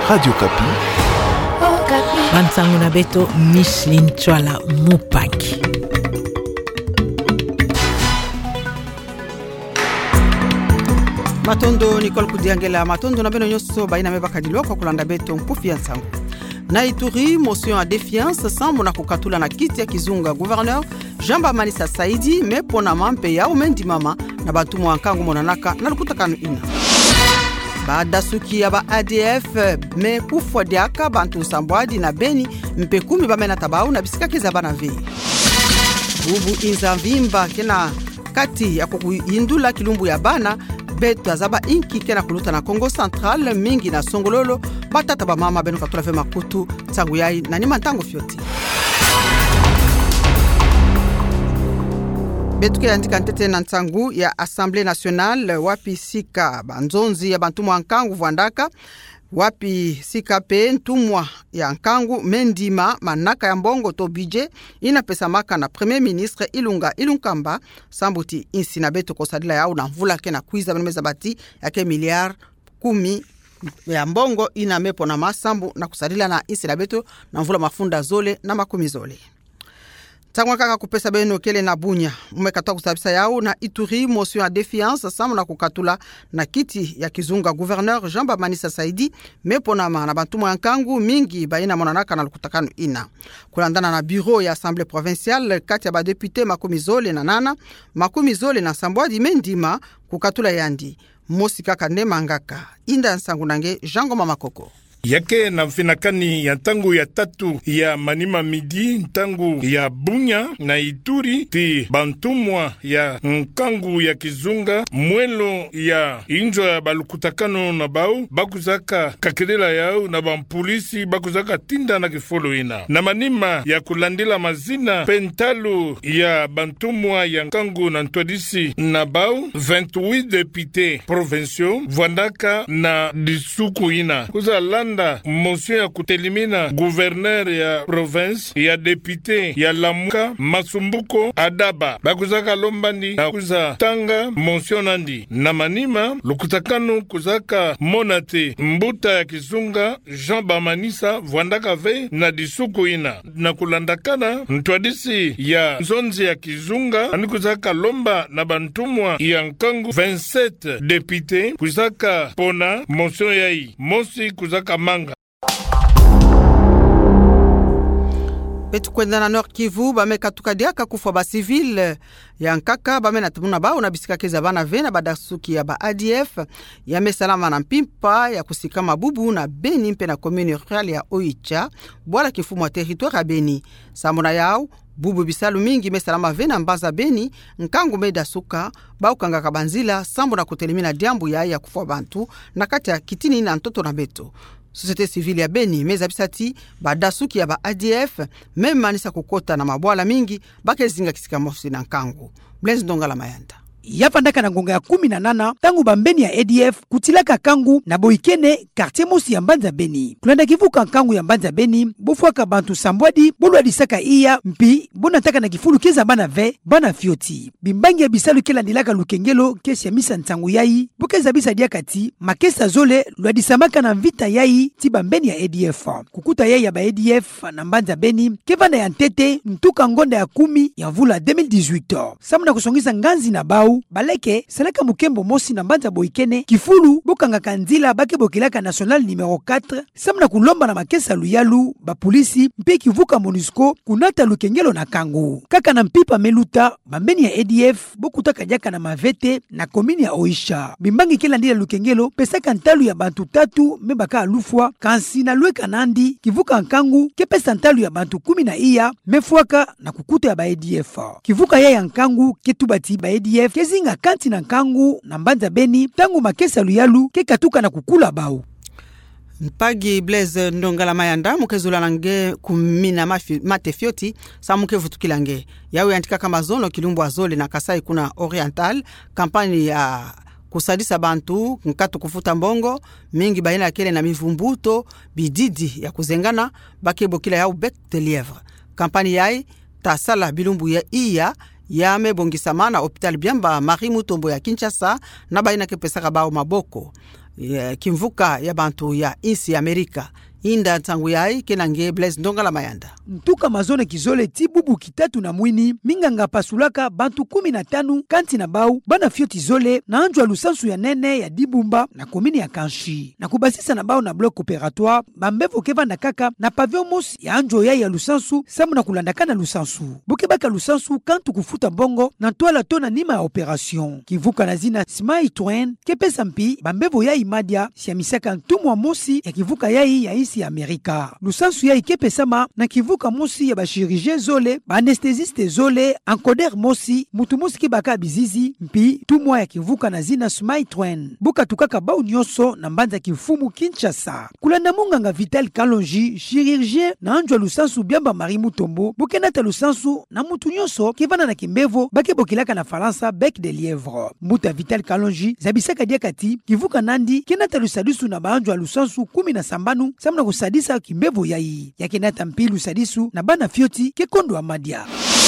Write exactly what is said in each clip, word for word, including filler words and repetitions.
Radio Kapi. Oh, Kapi. Bansangu na beto Micheline Chwala Mupaki. Matondo Nicole Kudiangela matondo na beno nyoso baina mebakadilwa kwa kulanda beto mpufi ya nsangu. Na Ituri, motion à défiance sambo na kukatula na kiti ya kizunga gouverneur Jamba Manisa Saidi mepona mampe ya umendi mama na batumu wankangu monanaka na lukutakanu ina. Baada suki ya ba A D F me kufwa diaka bantu sambwadi na beni mpekumi bamena tabau na bisika keza bana vei. Bubu inza vimba kena kati ya kukuindula kilumbu ya bana betu azaba inki kena kuluta na Congo Central mingi na Songololo batata ba mama benu katula fe makutu tsangu yai na nima ntango fioti. Betu ke andika ntete na ntangu ya Assemblée Nationale wapi sika banzonzi ya bantumwa nkangu vwandaka wapi sika pe ntumwa ya nkangu mendima manaka ya mbongo to budget ina pesa maka na Premier Ministre Ilunga Ilunkamba sambuti insi na betu kosadila ya una mvula kena kuiza meza bati yake miliard kumi ya mbongo ina mepo na masambu na kusadila na insi na betu na mvula mafunda zole na makumi zole. Tangwa kaka kupesa beno kele na bunya umekatoa kusabisa yao na Ituri motion à défiance samu na kukatula na kiti ya kizunga gouverneur Jamba Manisa Saidi mepona na bantumu yankangu mingi baina monanaka na lukutakanu ina kulandana na bureau ya assemblée provinciale kati ya ba député makumi zole na nana makumi zole na sambwadi mendima kukatula yandi mosi kaka ne mangaka inda nsangu nange Jango Mama Koko yake na mfinakani ya tangu ya tatu ya Manima midi tangu ya Bunya na Ituri ti bantumwa ya nkangu ya kizunga mwelo ya injo ya balukutakano na bau bakuzaka kakelela yao na bampolisi bakuzaka tinda na kifolo ina na Manima ya kulandila mazina pentalo ya bantumwa ya nkangu na ntwadisi na bau vingt-huit députés provinciaux vwandaka na disuku ina kuza landa motion ya kutelimina gouverneur ya province ya député ya Lamuka Masumbuko Adaba bakuzaka lombandi na kuza tanga motion nandi na Manima lukutakano kuzaka monate mbuta ya kizunga Jean Bamanisa vwandaka ve na disuku ina na kulandakana ntwadisi ya nzonzi ya kizunga ani kuzaka lomba na bantumwa ya nkangu vingt-sept députés kuzaka pona motion yai mosi kuzaka manga. Betu kwenda na Nord Kivu bameka tukadiaka kufa ba civil ya nkaka bamena tumuna bao na bisika keza bana vena badasuki ya ba A D F ya mesalama na mpimpa ya kusika mabubu na Beni mpe na commune rurale ya Oicha bwala kifumu wa territoire ya Beni samona yao bubu bisalu mingi mesalama vena mbaza Beni nkangu meda suka bao kanga kabanzila sambo na kutelimina diambu ya ya kufa bantu na kati ya kitini na ntoto na beto. Société civile ya Beni meza bisati badasuki ya ba A D F meme manisa kukota na mabwala mingi bakezinga kisika mosi na nkangu. Blaise Ndongala Mayanda yapandaka na ngonga ya kumi na nana tangu bambeni ya A D F kutilaka kangu na boikene quartier mosi ya Mbanza Beni kulanda kivuka kangu ya Mbanza Beni bofwaka bantu sambwadi bolu adisaka iya mpi bona taka na kifulu keza bana ve bana fioti bimbangi ya bisalu kela ndilaka lukengelo kesi ya misa ntangu yai bokeza bisa diakati makesa zole luadisamaka na mvita yai ti bambeni ya A D F kukuta yai ya ba A D F na Mbanza Beni kevanda ya ntete ntuka ngonda ya kumi ya vula deux mille dix-huit samu na kusongeza nganzi na bau baleke salaka mukembo mosi na Mbanza boikene kifulu bokanga kanzila bake bokilaka national numéro quatre samna kulomba na makesa luyalu ba polisi mpe kivuka MONUSCO kunata lukengelo na kangu kaka na mpipa meluta bambeni ya A D F bokutaka jaka na mavete na komini ya Oisha bimbangi kila ndila lukengelo pesaka ntalu ya bantu tatu mebaka alufwa kansi na lweka nandi kivuka nkangu kepesa ntalu ya bantu kumi na iya mefwaka na kukuta ya ba A D F kivuka ya nkangu ketubati ba A D F kezinga kanti na nkangu na Mbanza Beni tangu makesa luyalu kekatuka na kukula bau. Mpagi Blaise Ndongala Mayanda mukezula nange kumina mafi, mate fioti sa mukevu tukilange yawe antika kama zono kilumbu azole na Kasai kuna Oriental kampani ya kusadisa bantu nkatu kufuta mbongo mingi baina kele na mivumbuto bididi ya kuzengana bakebo kila yao bec de lièvre kampani yai tasala bilumbu ya iya ya mebongisa mana hospital Biamba Marie Mutombo ya Kinshasa na baina kepesaka bao maboko ya kimvuka ya bantu ya insi Amerika. Inda ntangu yai kenange Blaise Ndonga la Mayanda. Ntuka mazone kizole ti bubu kitatu na mwini minganga pasulaka bantu kumi na tanu kanti na bau bana fioti zole na anjwa lusansu ya nene ya Dibumba na komini ya Kanshi na kubasisa na bau na bloc operatoire bambevo keva na kaka na pavillon mos ya anjwa yai ya lusansu samu na kulandaka na lusansu buke baka lusansu kantu kufuta bongo na toala tona nima ya operation kivuka na zina Smai Twain kepesa mpi bambevo yai madia siamisaka ntumwa mosi ya kivuka yai ya isi ya Amerika. Lusansu ya ikepe sama na kivuka mosi ya bashirije zole, ba anestesiste zole, encoder mosi, mutu mosi kibaka bizizi, mpi tumwa ya kivuka na zina Smai Twain. Buka tukaka bau nyoso na mbanza kifumu Kinshasa. Kulanda munganga Vital Kalonji, chirurgien na anjwa lusansu biamba Marie Mutombo, bukenata lusansu na mutu nyoso kivana na kimbevo, bake bokilaka na Faransa bec de lièvre. Muta Vital Kalonji, zabisaka diakati, kivuka nandi, kenata lusadusu na baanjwa lusansu kumi na sambanu, samna kusadisa kimbevo yai yake nata mpilu sadisu na bana fioti ke kondo amadia.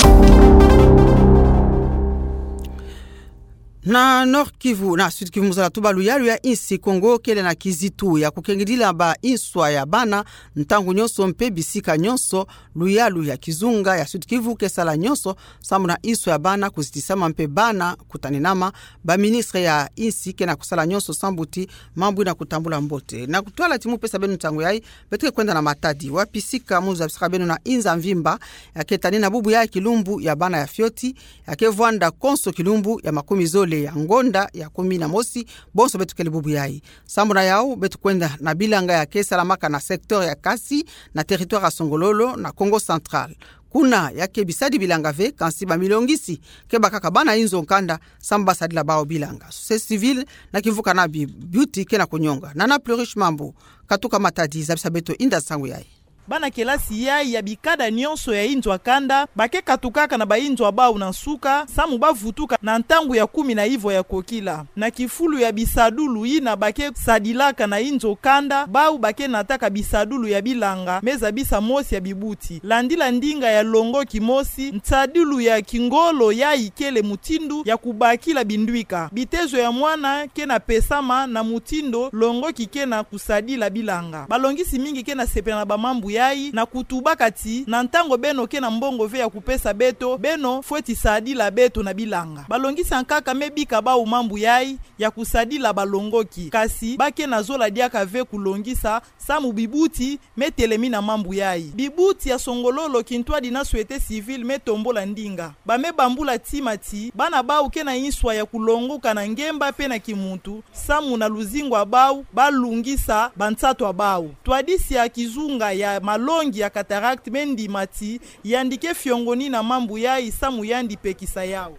Na Nord Kivu na Sud Kivu muzala tuba luyalu ya insi Kongo kele na kizitu ya kukengidila ba inswa ya bana ntangu nyonso mpe bisika nyonso luyalu ya kizunga ya Sud Kivu kesala nyonso samu na inswa ya bana kuzitisama mpe bana kutaninama ba ministre ya insi kena kusala nyonso sambuti mambu na kutambula mbote na kutuala timu pesa benu ntangu yai betike kwenda na Matadi wapisika muza bisika benu na inza mvimba ya ketani na bubu ya kilumbu ya bana ya fioti ya kevwanda konso kilumbu ya makumi zole ya ngonda ya kumi na mosi bonso betu kele bubu yai sambuna yao betu kwenda na bilanga ya kesalamaka na sektor ya Kasi na territoire ya Songololo na Congo Central kuna yake bisadi bilanga ve kansi ba milongisi keba kaka bana inzo nkanda samba sadila bao bilanga c'est civil na kivuka na beauty kena kunyonga na na pleurish mambo katuka Matadi zabisa beto inda sangu yai bana kelasi yai ya bikada nyonso ya inzwa kanda bake katukaka na bainzwa bau na suka samu bavutuka na ntangu ya kumi na ivo ya kokila na kifulu ya bisadulu ina bake sadilaka na inzo kanda bau bake nataka bisadulu ya bilanga meza bisa mosi ya bibuti landila ndinga ya longo kimosi ntsadulu ya kingolo ya ikele mutindu ya kubakila bindwika bitezo ya mwana kena pesama na mutindo longo kikena kusadila bilanga balongisi mingi kena sepena na bamambu yai na kutuba kati na ntango beno ke na mbongo ve ya kupesa beto beno fweti sadila beto na bilanga balongisa nkaka mebika ba umambu yai ya kusadila balongoki kasi bake na zola diaka ve kulongisa samu bibuti metelemi na mambu yai bibuti ya Songololo kintwa dina suete civil metombola ndinga bame bambula timati bana bau ke na inswa ya kulongoka na ngemba pe na kimuntu samu na luzingwa bau balungisa bantsato bau twadisi ya kizunga ya malongi ya cataract mendi mati yandike fiongoni na mambu ya isamu yandi pekisa yao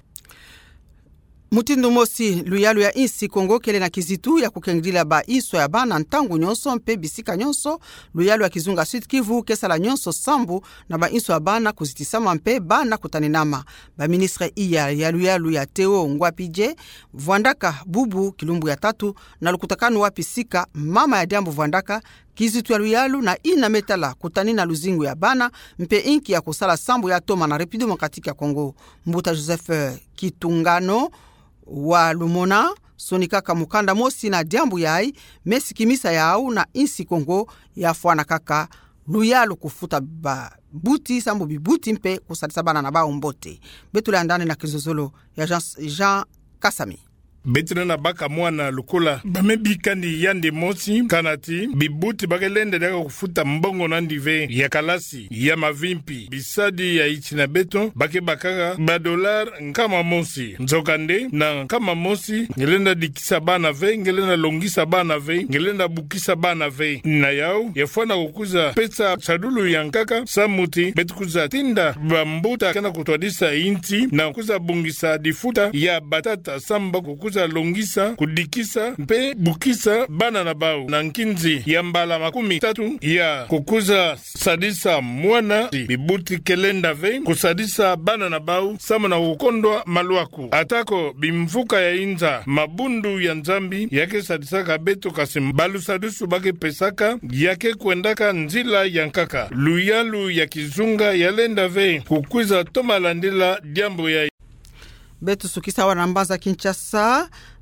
Mutindu mosi luyalu ya insi Kongo kele na kizitu ya kukengdila ba iswa ya bana ntangu nyonso mpe bisika nyonso luyalu ya kizunga Sud Kivu kesala nyonso sambu na ba iswa ya bana kuzitisama mpe bana kutaninama ba ministre iya ya luyalu ya Teo Ngwapije Vwandaka bubu kilumbu ya tatu na lukutakanu wapisika mama ya Diambo Vwandaka kizitu ya luyalu na ina metala kutani na luzingu ya bana mpe inki ya kusala sambu ya Toma na Republique Demokratiki ya Kongo Mbuta Joseph Kitungano wa Lumona sonika kamukanda mosi na Diambu yai mesi kimisa yao na insi Kongo ya fwana kaka luyalu kufuta ba buti sambu bibuti mpe kusadisa bana na bao mbote betule andane na kizozolo ya Jean, Jean Kasami Betina na baka mwana lukola bame bikandi yande mosi kanati bibuti bakelende daga kufuta mbongo na ndive ya kalasi ya mavimpi bisadi ya ichina beto bake bakaka ba dolar nkama mosi nzokande na nkama mosi ngelenda dikisa bana ve ngelenda longisa bana ve ngelenda bukisa bana ve na yao yafwana kukuza pesa sadulu ya nkaka samuti betukuza tinda bambuta kana kutwadisa inti na kukuza bungisa difuta ya batata samba kukuza longisa kudikisa mpe bukisa bana na bau na nkinzi ya mbala makumi tatu ya kukuza sadisa mwana bibuti kelenda ve kusadisa bana na bau sama na ukondwa maluaku atako bimfuka ya inza mabundu ya nzambi yake sadisa kabeto kasim balu sadusu bake pesaka yake kuendaka nzila ya nkaka luyalu ya kizunga ya lenda ve kukuza toma landila diambo ya betu sukisa wanambaza Kinshasa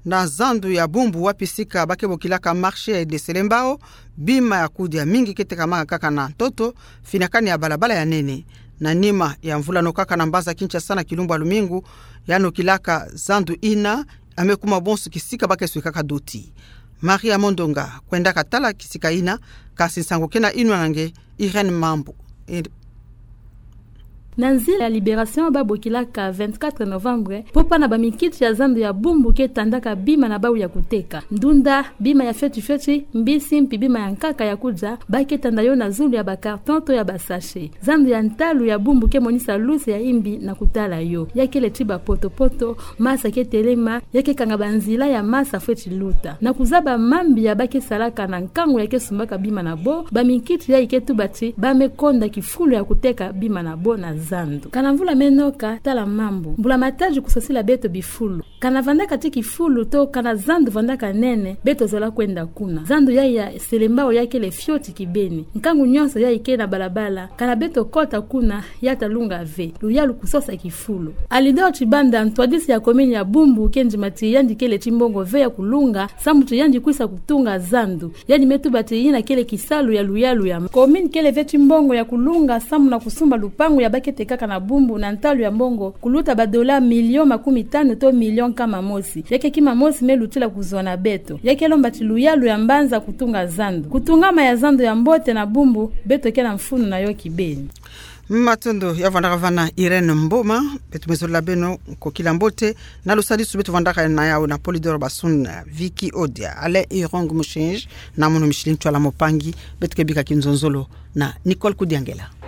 na zandu ya bumbu wapisika bakebokilaka marché de Selembao bima ya kudia mingi kete kama kaka na toto finakani ya balabala ya nene na nima ya mvula no kaka na mbaza kincha sana kilumba lumingu yano kilaka zandu ina amekuma bonsu kisika bakesu kaka doti Maria Mondonga kwenda katala kisika ina kasi sango kena inwa nange Irene Mambo Nanzila ya Libération babokilaka vingt-quatre novembre popa na bamikiti ya zandu ya bumbu ke tandaka bima na bau ya kuteka ndunda bima ya feti feti mbisi mpi bima ya nkaka ya kuja bake tanda yo na zulu ya bakarton to ya basashe zandu ya ntalu ya bumbu ke monisa lusi ya imbi na kutala yo yake le tiba poto poto masa ke telema yake kanga banzila ya masa feti luta na kuzaba mambi ya bake salaka na nkangu yake sumbaka bima na bo bamikiti ya iketu bati bamekonda kifulu ya kuteka bima na bo na zandu kana mvula menoka tala mambo mbula mataji kusasila beto bifulu kana vanda katika ifulu to kana zandu vanda kanene beto zola kwenda kuna zandu ya ya Selembao yake le fioti kibeni nkangu nyonso ya ike na balabala kana beto kota kuna yata lunga ve luyalu kusosa kifulu alidao chibanda ntwadisi ya komini ya bumbu kenji mati yandi kele chimbongo ve ya kulunga samutu yandi kuisa kutunga zandu yani metu bati yina kele kisalu ya luyalu ya komini kele ve chimbongo ya kulunga samu na kusumba lupangu ya bake tekaka na bumbu na ntalu ya mbongo kuluta badola milion makumi tano to milion kama mosi yake kima mosi melutila kuzona beto yake lomba tiluyalu ya mbanza kutunga zandu kutungama ya zandu ya mbote na bumbu beto kena mfunu na yo kibeni Matondo ya vandakavana Irene Mboma betu mezola beno kokila mbote na lusadisu betu vandaka na yao na Polidoro Basun Viki Odia Ale Irong Mushinj na Mono Michelin Twala Mopangi betu kebika Kinzonzolo na Nicole Kudiangela.